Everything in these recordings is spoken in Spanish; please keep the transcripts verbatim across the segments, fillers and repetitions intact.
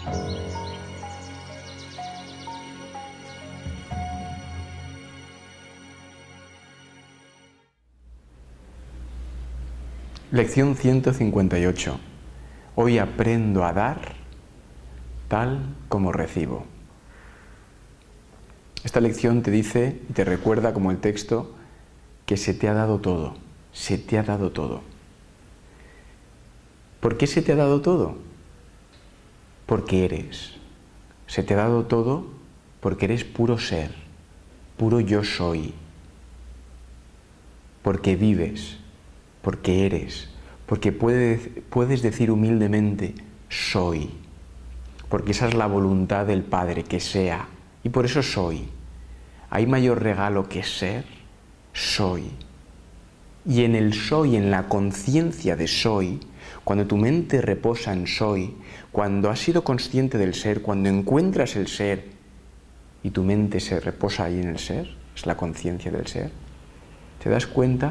Lección ciento cincuenta y ocho. Hoy aprendo a dar tal como recibo. Esta lección te dice y te recuerda, como el texto, que se te ha dado todo, se te ha dado todo. ¿Por qué se te ha dado todo? Porque eres. Se te ha dado todo porque eres puro ser, puro yo soy. Porque vives, porque eres, porque puedes, puedes decir humildemente, soy. Porque esa es la voluntad del Padre, que sea. Y por eso soy. ¿Hay mayor regalo que ser? Soy. Y en el soy, en la conciencia de soy, cuando tu mente reposa en soy, cuando has sido consciente del ser, cuando encuentras el ser y tu mente se reposa ahí en el ser, es la conciencia del ser, te das cuenta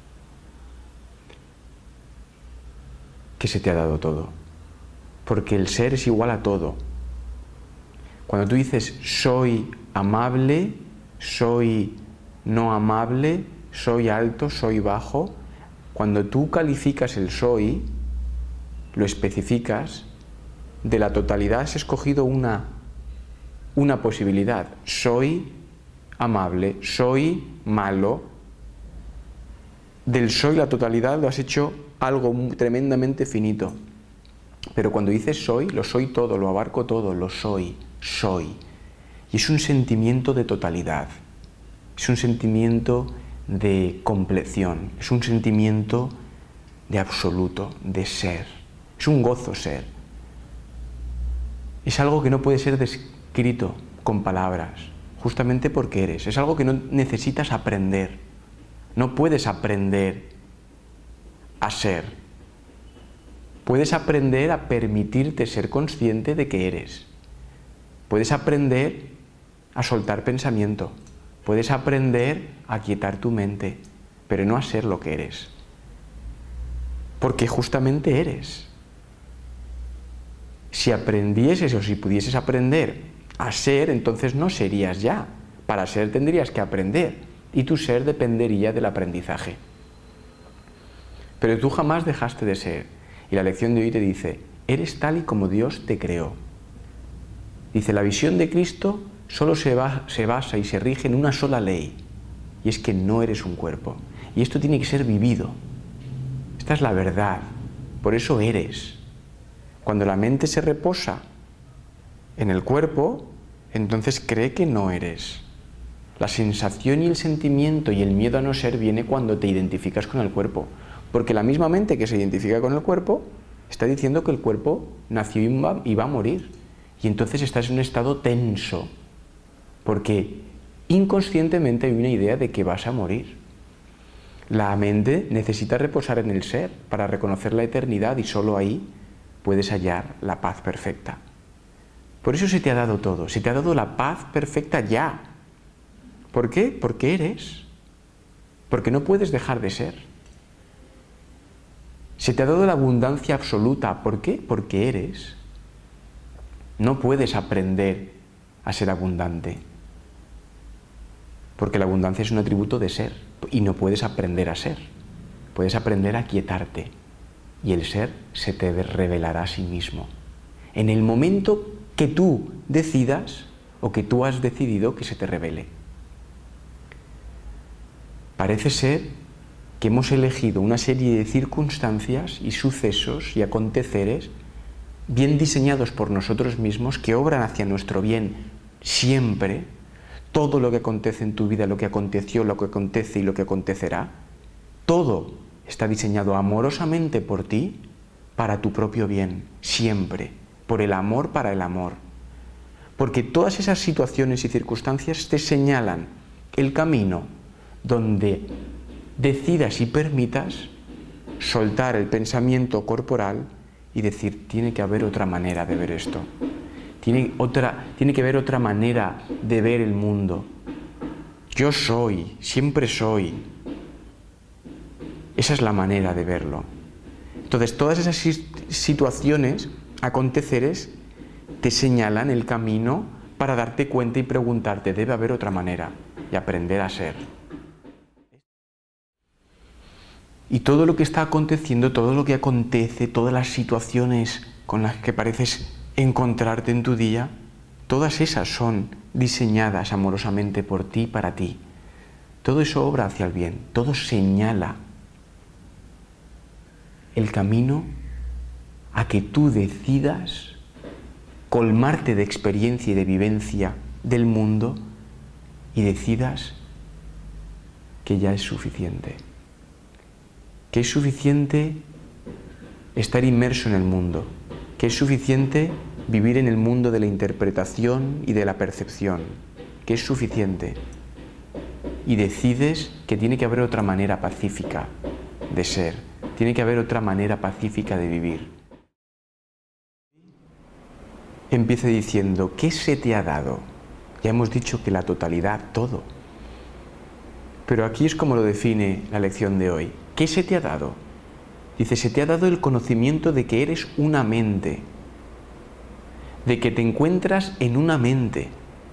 que se te ha dado todo. Porque el ser es igual a todo. Cuando tú dices soy amable, soy no amable, soy alto, soy bajo, cuando tú calificas el soy, lo especificas, de la totalidad has escogido una, una posibilidad. Soy amable, soy malo. Del soy, la totalidad, lo has hecho algo tremendamente finito. Pero cuando dices soy, lo soy todo, lo abarco todo, lo soy, soy. Y es un sentimiento de totalidad, es un sentimiento de compleción, es un sentimiento de absoluto, de ser. Es un gozo ser. Es algo que no puede ser descrito con palabras, justamente porque eres. Es algo que no necesitas aprender. No puedes aprender a ser. Puedes aprender a permitirte ser consciente de que eres. Puedes aprender a soltar pensamiento. Puedes aprender a quietar tu mente, pero no a ser lo que eres. Porque justamente eres. Si aprendieses o si pudieses aprender a ser, entonces no serías ya. Para ser tendrías que aprender y tu ser dependería del aprendizaje. Pero tú jamás dejaste de ser. Y la lección de hoy te dice, eres tal y como Dios te creó. Dice, la visión de Cristo solo se, va, se basa y se rige en una sola ley, y es que no eres un cuerpo. Y esto tiene que ser vivido. Esta es la verdad. Por eso eres. Cuando la mente se reposa en el cuerpo, entonces cree que no eres. La sensación y el sentimiento y el miedo a no ser viene cuando te identificas con el cuerpo. Porque la misma mente que se identifica con el cuerpo está diciendo que el cuerpo nació y va, y va a morir. Y entonces estás en un estado tenso. Porque inconscientemente hay una idea de que vas a morir. La mente necesita reposar en el ser para reconocer la eternidad y solo ahí puedes hallar la paz perfecta. Por eso se te ha dado todo. Se te ha dado la paz perfecta ya. ¿Por qué? Porque eres. Porque no puedes dejar de ser. Se te ha dado la abundancia absoluta. ¿Por qué? Porque eres. No puedes aprender a ser abundante. Porque la abundancia es un atributo de ser. Y no puedes aprender a ser. Puedes aprender a quietarte. Y el ser se te revelará a sí mismo. En el momento que tú decidas o que tú has decidido que se te revele. Parece ser que hemos elegido una serie de circunstancias y sucesos y aconteceres bien diseñados por nosotros mismos que obran hacia nuestro bien siempre. Todo lo que acontece en tu vida, lo que aconteció, lo que acontece y lo que acontecerá, todo está diseñado amorosamente por ti para tu propio bien, siempre, por el amor para el amor. Porque todas esas situaciones y circunstancias te señalan el camino donde decidas y permitas soltar el pensamiento corporal y decir, tiene que haber otra manera de ver esto. Tiene, otra, tiene que haber otra manera de ver el mundo. Yo soy, siempre soy. Esa es la manera de verlo. Entonces, todas esas situaciones, aconteceres, te señalan el camino para darte cuenta y preguntarte, debe haber otra manera, y aprender a ser. Y todo lo que está aconteciendo, todo lo que acontece, todas las situaciones con las que pareces encontrarte en tu día, todas esas son diseñadas amorosamente por ti y para ti. Todo eso obra hacia el bien, todo señala el camino a que tú decidas colmarte de experiencia y de vivencia del mundo y decidas que ya es suficiente. Que es suficiente estar inmerso en el mundo, que es suficiente vivir en el mundo de la interpretación y de la percepción, que es suficiente. Y decides que tiene que haber otra manera pacífica de ser, tiene que haber otra manera pacífica de vivir. Empieza diciendo, ¿qué se te ha dado? Ya hemos dicho que la totalidad, todo. Pero aquí es como lo define la lección de hoy. ¿Qué se te ha dado? Dice, se te ha dado el conocimiento de que eres una mente, de que te encuentras en una mente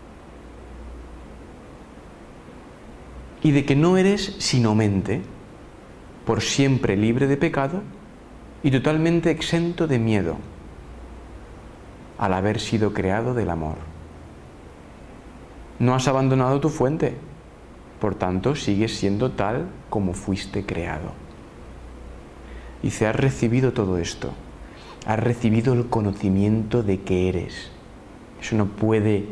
y de que no eres sino mente, por siempre libre de pecado y totalmente exento de miedo, al haber sido creado del amor. No has abandonado tu fuente, por tanto sigues siendo tal como fuiste creado. Dice, has recibido todo esto, has recibido el conocimiento de que eres. Eso no puede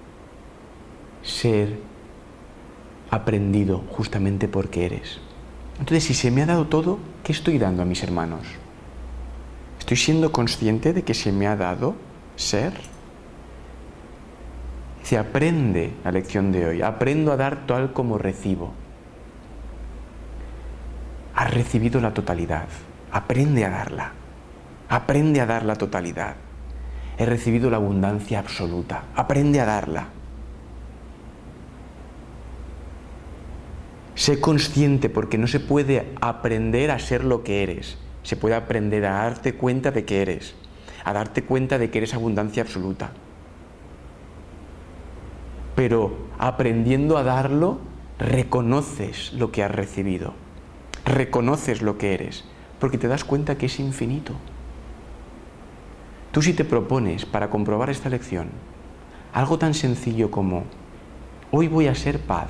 ser aprendido justamente porque eres. Entonces, si se me ha dado todo, ¿qué estoy dando a mis hermanos? ¿Estoy siendo consciente de que se me ha dado ser? Se aprende la lección de hoy. Aprendo a dar tal como recibo. Has recibido la totalidad. Aprende a darla. Aprende a dar la totalidad. He recibido la abundancia absoluta. Aprende a darla. Sé consciente, porque no se puede aprender a ser lo que eres. Se puede aprender a darte cuenta de que eres. A darte cuenta de que eres abundancia absoluta. Pero aprendiendo a darlo, reconoces lo que has recibido. Reconoces lo que eres, porque te das cuenta que es infinito. Tú, si te propones para comprobar esta lección algo tan sencillo como hoy voy a ser paz.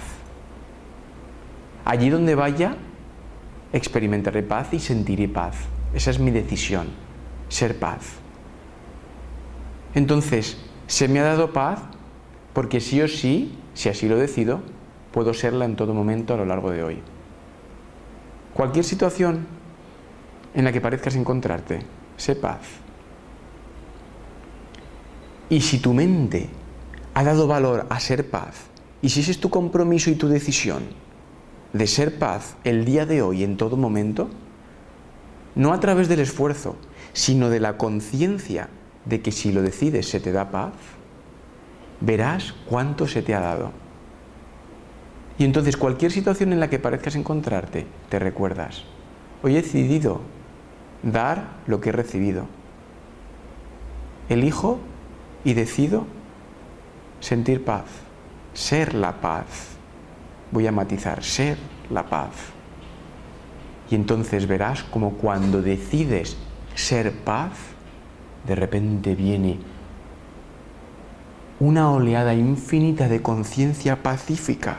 Allí donde vaya, experimentaré paz y sentiré paz. Esa es mi decisión, ser paz. Entonces, se me ha dado paz porque sí o sí, si así lo decido, puedo serla en todo momento a lo largo de hoy. Cualquier situación en la que parezcas encontrarte, sé paz. Y si tu mente ha dado valor a ser paz, y si ese es tu compromiso y tu decisión de ser paz el día de hoy en todo momento, no a través del esfuerzo, sino de la conciencia de que si lo decides se te da paz, verás cuánto se te ha dado. Y entonces cualquier situación en la que parezcas encontrarte, te recuerdas, hoy he decidido dar lo que he recibido. Elijo y decido sentir paz, ser la paz. Voy a matizar, ser la paz. Y entonces verás como cuando decides ser paz, de repente viene una oleada infinita de conciencia pacífica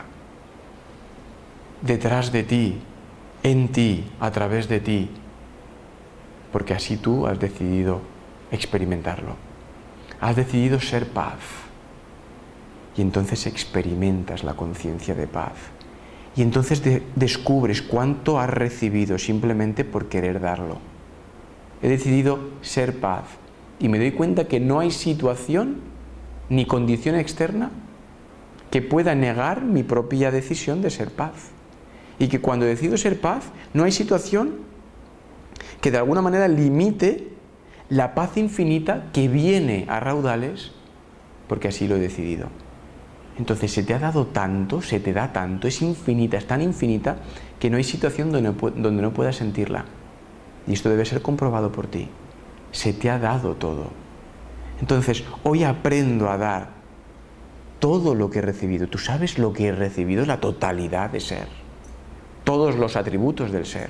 detrás de ti, en ti, a través de ti, porque así tú has decidido experimentarlo. Has decidido ser paz. Y entonces experimentas la conciencia de paz. Y entonces de- descubres cuánto has recibido simplemente por querer darlo. He decidido ser paz. Y me doy cuenta que no hay situación ni condición externa que pueda negar mi propia decisión de ser paz. Y que cuando decido ser paz, no hay situación que de alguna manera limite la paz infinita que viene a raudales porque así lo he decidido. Entonces se te ha dado tanto, se te da tanto, es infinita, es tan infinita que no hay situación donde no, donde no puedas sentirla. Y esto debe ser comprobado por ti. Se te ha dado todo. Entonces, hoy aprendo a dar todo lo que he recibido. ¿Tú sabes lo que he recibido? La totalidad de ser. Todos los atributos del ser.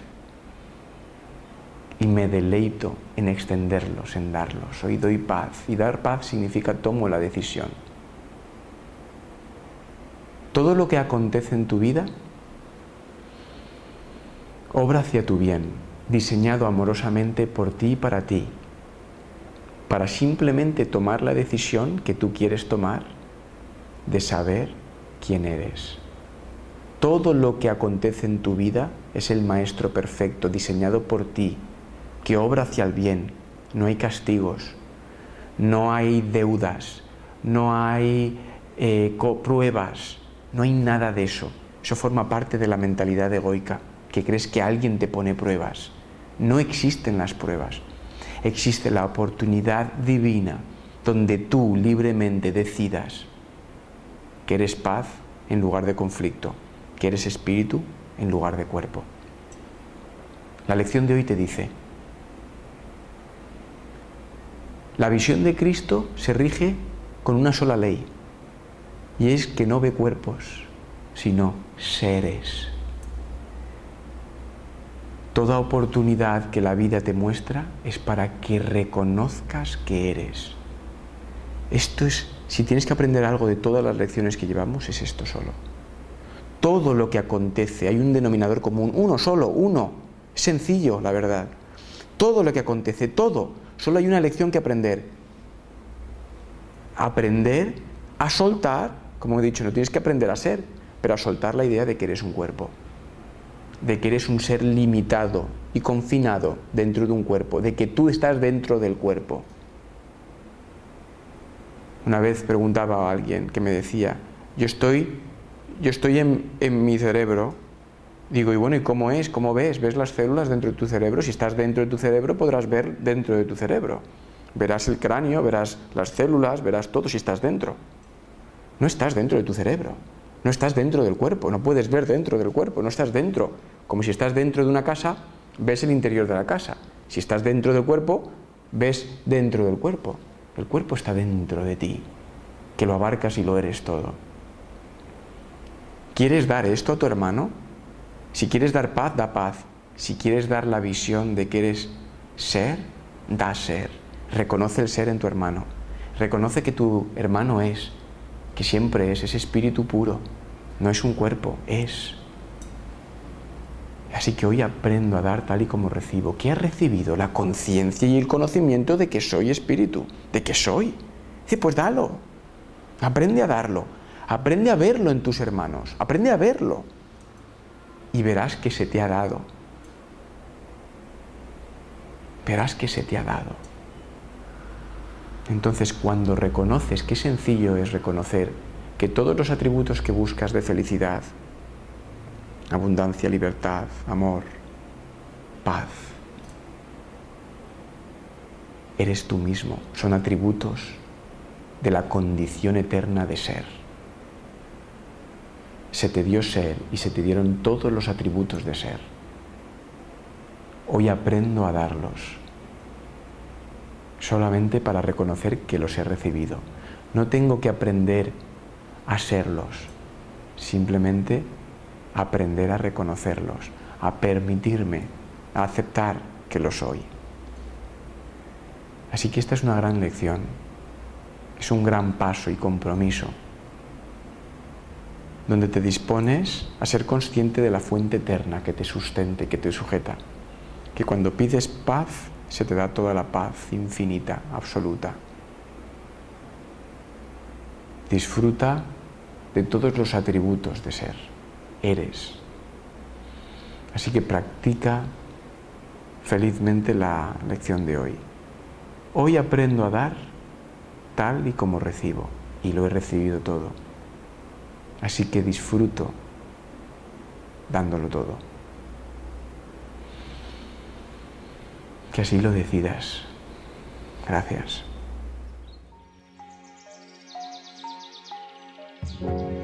Y me deleito en extenderlos, en darlos. Hoy doy paz. Y dar paz significa tomo la decisión. Todo lo que acontece en tu vida obra hacia tu bien, diseñado amorosamente por ti y para ti, para simplemente tomar la decisión que tú quieres tomar de saber quién eres. Todo lo que acontece en tu vida es el maestro perfecto, diseñado por ti, que obra hacia el bien. No hay castigos, no hay deudas, no hay eh, pruebas, no hay nada de eso. Eso forma parte de la mentalidad egoica, que crees que alguien te pone pruebas. No existen las pruebas. Existe la oportunidad divina donde tú libremente decidas que eres paz en lugar de conflicto, que eres espíritu en lugar de cuerpo. La lección de hoy te dice: la visión de Cristo se rige con una sola ley, y es que no ve cuerpos, sino seres. Toda oportunidad que la vida te muestra es para que reconozcas que eres. Esto es, si tienes que aprender algo de todas las lecciones que llevamos, es esto solo. Todo lo que acontece, hay un denominador común, uno solo, uno. Es sencillo, la verdad. Todo lo que acontece, todo, solo hay una lección que aprender. Aprender a soltar, como he dicho, no tienes que aprender a ser, pero a soltar la idea de que eres un cuerpo, de que eres un ser limitado y confinado dentro de un cuerpo, de que tú estás dentro del cuerpo. Una vez preguntaba a alguien que me decía, yo estoy, yo estoy en, en mi cerebro. Digo, y bueno, ¿y cómo es? ¿Cómo ves? ¿Ves las células dentro de tu cerebro? Si estás dentro de tu cerebro, podrás ver dentro de tu cerebro. Verás el cráneo, verás las células, verás todo si estás dentro. No estás dentro de tu cerebro. No estás dentro del cuerpo, no puedes ver dentro del cuerpo, no estás dentro. Como si estás dentro de una casa, ves el interior de la casa. Si estás dentro del cuerpo, ves dentro del cuerpo. El cuerpo está dentro de ti, que lo abarcas y lo eres todo. ¿Quieres dar esto a tu hermano? Si quieres dar paz, da paz. Si quieres dar la visión de que eres ser, da ser. Reconoce el ser en tu hermano. Reconoce que tu hermano es, que siempre es, es espíritu puro. No es un cuerpo, es. Así que hoy aprendo a dar tal y como recibo. ¿Qué he recibido? La conciencia y el conocimiento de que soy espíritu, de que soy. Dice, pues dalo. Aprende a darlo. Aprende a verlo en tus hermanos. Aprende a verlo. Y verás que se te ha dado. Verás que se te ha dado. Entonces, cuando reconoces, qué sencillo es reconocer que todos los atributos que buscas de felicidad, abundancia, libertad, amor, paz, eres tú mismo, son atributos de la condición eterna de ser. Se te dio ser y se te dieron todos los atributos de ser. Hoy aprendo a darlos, solamente para reconocer que los he recibido. No tengo que aprender a serlos, simplemente aprender a reconocerlos, a permitirme, a aceptar que lo soy. Así que esta es una gran lección, es un gran paso y compromiso, donde te dispones a ser consciente de la fuente eterna que te sustente, que te sujeta, que cuando pides paz, se te da toda la paz infinita, absoluta. Disfruta de todos los atributos de ser. Eres. Así que practica felizmente la lección de hoy. Hoy aprendo a dar tal y como recibo, y lo he recibido todo. Así que disfruto dándolo todo. Que así lo decidas. Gracias.